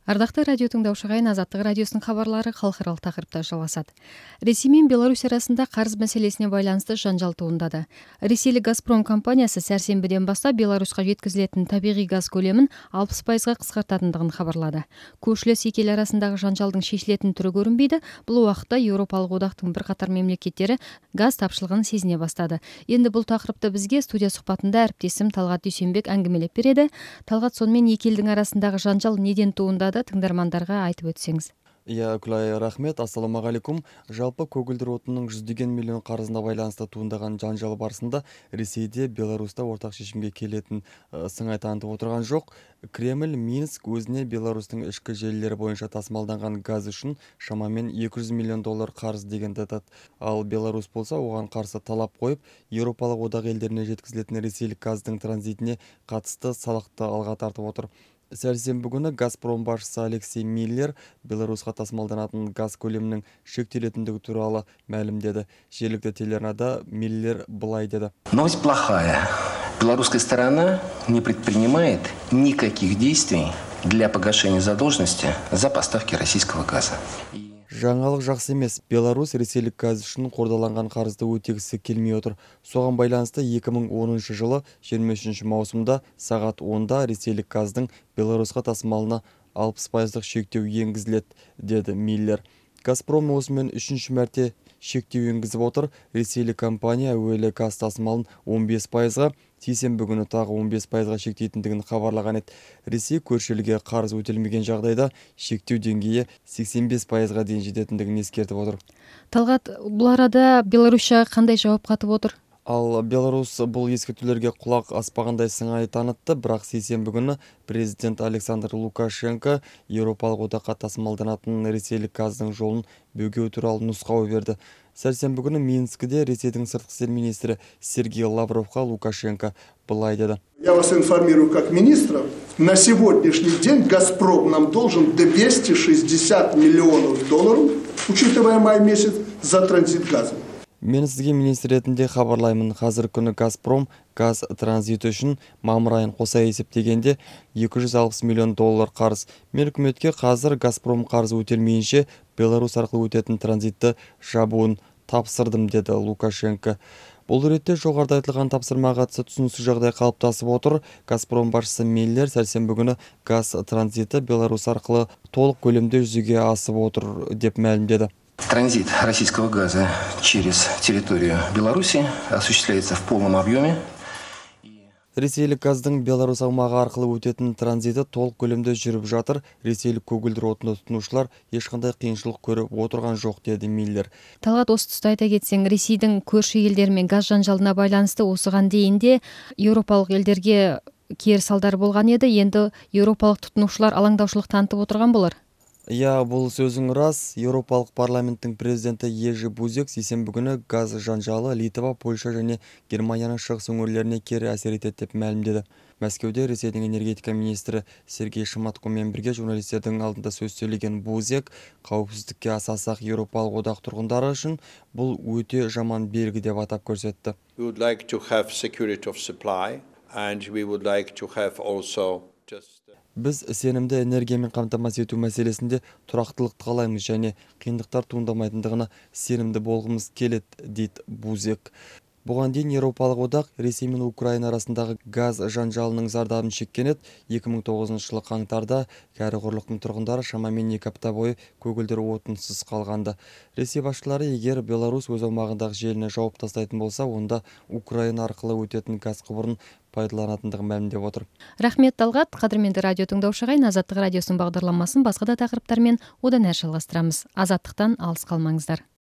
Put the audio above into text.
Ардақты радио тыңдаушыға Азаттық радиосының хабарлары халықаралық тақырыпта жалғасады. Ресей мен Беларусь арасында қарыз мәселесіне байланысты жанжал туындады. Ресейлік Газпром компаниясы сәрсенбіден бастап Беларусьқа жеткізілетін табиғи газ көлемін 60%-ға қысқартатындығын хабарлады. Көршілес екі ел арасындағы жанжалдың шешілетін түрі көрінбейді. Бұл уақытта Еуропалық одақтың бірқатар мемлекеттері газ тапшылығын сезіне бастады. Енді бұл тақырыпты бізге студия сұхбатында әріптесім Талғат Дүйсенбек әңгімелеп береді. Талғат, сонымен екі елдің арасындағы жанжал неден туындады? Тыңдармандарға айтып өтсеңіз. Күлай, рахмет. Ассалаумағалейкум. Жалпы көгілдір отынның жүздеген миллион қарызына байланысты туындаған жанжал барысында Ресейде Беларуста ортақ шешімге келетін сыңай танытып отырған жоқ. Кремль Минск өзіне Беларустың ішкі желілері бойынша тасымалданған газ үшін шамамен $200 миллион қарыз дегенді айтады. Ал Беларусь болса оған қарсы талап қойып, Еуропалық одақ елдеріне жеткізілетін ресейлік газдың транзитіне қатысты салықты алға тартып отыр. Сәрсенбі күні Газпром басшысы Алексей Миллер Беларусьқа тасымалданатын газ көлемінің шектелетіндігі туралы мәлімдеді. Жергілікті телеарнада Миллер былай деді. Новость плохая. Белорусская сторона не предпринимает никаких действий для погашения задолженности за поставки российского газа. Жаңалық жақсы емес. Беларусь ресейлік газ үшін қордаланған қарызды өтегісі келмей отыр. Соған байланысты 2010 жылы 23 маусымда сағат 10-да ресейлік газдың Беларусьқа тасымалына 60%-лық шектеу енгізіледі, деді Миллер. Газпром осымен үшінші мәрте шектеу енгізіп отыр. Ресейлік компания әуелі газ тасымалын 15%-ға, сейсенбі күні тағы 15%-ға шектейтіндігін хабарлаған еді. Ресей көрші-елге қарыз өтелмеген жағдайда шектеу деңгейі 85%-ға дейін жететіндігін ескертіп отыр. Талғат, бұл арада Беларусьқа қандай жауап қатып отыр? Ал Беларусь бұл ескертулерге құлақ аспағандай сыңай танытты, бірақ сейсенбі күні президент Александр Лукашенко Еуропалық одаққа тасымалданатын ресейлік газдың жолын бөгеу туралы нұсқау берді. Сәрсенбі күні Минскіде Ресейдің сыртқы істер министрі Сергей Лавровқа Лукашенко былай деді. Я вас информирую как министра. На сегодняшний день Газпром нам должен $260 миллионов, учитывая май месяц, за транзит газа. Мен сізге министр ретінде хабарлаймын. Қазір күні Газпром газ транзиті үшін мамыр айын қоса есептегенде $260 миллион қарыз. Мен үкіметке қазір Газпром қарызы өтелмейінше Беларусь арқылы өтетін транзитті жабуын тапсырдым, деді Лукашенко. Бұл ретте жоғарыда айтылған тапсырмаға қатысты түсініксіз жағдай қалыптасып отыр. Газпром басшысы Миллер сәрсенбі күні газ транзиті Беларусь арқылы толық көлемде жүзеге асып отыр деп мәлімдеді. Транзит российского газа через территорию Беларуси осуществляется в полном объеме. Ресейлік газдың Беларусь аумағы арқылы өтетін транзиті толық көлемде жүріп жатыр. Ресейлік көгілдір отынды тұтынушылар ешқандай қиыншылық көріп отырған жоқ, деді Миллер. Талғат, осы тұста айта кетсең, Ресейдің көрші елдермен газ жанжалына байланысты осыған дейін де еуропалық елдерге кері салдары болған еді. Енді еуропалық тұтынушылар алаңдаушылық танытып отырған болар. Бұл сөзің рас. Еуропалық парламенттің президенті Ежи Бузек сейсенбі күні газ жанжалы Литва, Польша және Германияның шығыс өңірлеріне кері әсер етеді деп мәлімдеді. Мәскеуде Ресейдің энергетика министрі Сергей Шматkoмен бірге журналистердің алдында сөз сөйлеген Бузек қауіпсіздікке аса сақ Еуропалық одақ тұрғындары үшін бұл өте жаман белгі деп атап көрсетті. We would like to have security of supply and we would like to have also Біз сенімді энергиямен қамтамасыз ету мәселесінде тұрақтылықты қалаймыз және қиындықтар туындамайтындығына сенімді болғымыз келеді, дейді Бузек. Бұған дейін Еуропалық одақ Ресей мен Украина арасындағы газ жанжалының зардабын шеккен еді. 2009 жылы қаңтарда кәрі құрлықтың тұрғындары шамамен 2 апта бойы көгілдір отынсыз қалғанды. Ресей басшылары егер Беларусь өз аумағындағы желіні жауып тастайтын болса, онда Украина арқылы өтетін газ құбырын пайдаланатындығын мәлімдеп отыр. Рахмет, Талғат. Қадірменді радио тыңдаушыға Азаттық радиосының бағдарламасын басқа да тақырыптармен одан әрі жалғастырамыз. Азаттықтан алыс қалмаңыздар.